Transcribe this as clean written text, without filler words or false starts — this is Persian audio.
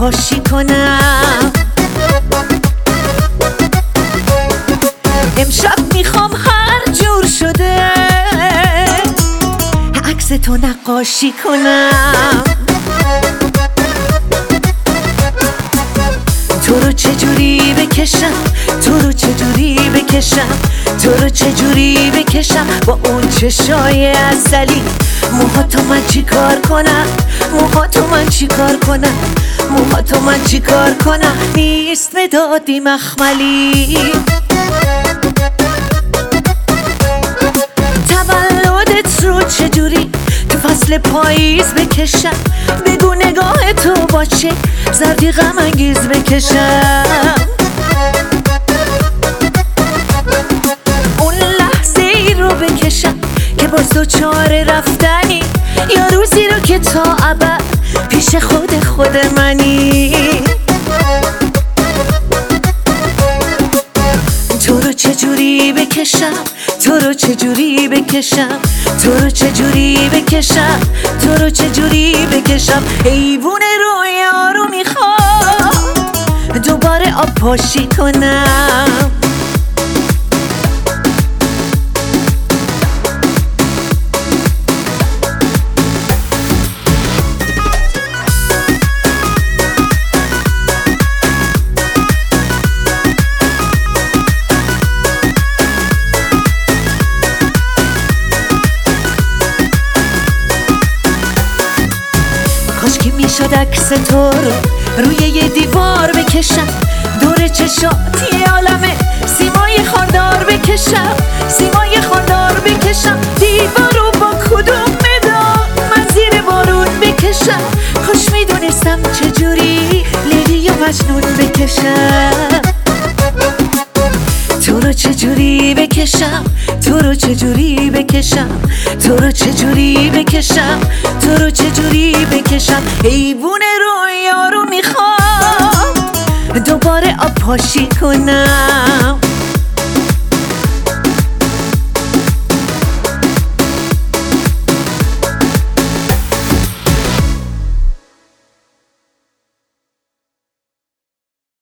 پاشی کنم. امشب میخوام هر جور شده عکس تو نقاشی کنم. تو رو چجوری بکشم، تو رو چجوری بکشم، تو رو چجوری بکشم با اون چشای عسلی. موهاتو من چی کار کنم، موهاتو من چی کار کنم، موهاتو من چی کار کنم، نیست مدادی مخملی. تولدت رو چجوری تو فصل پاییز بکشم، بگو نگاه تو باشه زردی غم انگیز بکشم. اون لحظه ای رو بکشم که باز دوچاره رفتنی، یا روزی رو که تا ابد پیش خود منی. تو رو چجوری بکشم، تو رو چجوری بکشم، تو رو چجوری بکشم، تو رو چجوری بکشم. حیوون رویا رو میخوام دوباره آب پاشی کنم. کاشکی میشد عکس تو رو روی یه دیوار بکشم، دور چشات یه عالمه سیمای خاردار بکشم، سیمای خاردار بکشم. دیوار رو با کدوم مداد من زیر بارون بکشم. خوش میدونستم چجوری لیلی و مجنون بکشم. تو رو چجوری بکشم، تو رو چجوری بکشم، تو رو چجوری بکشم، تو رو چجوری بکشم. حیوون رویا رو میخوام دوباره آب پاشی کنم.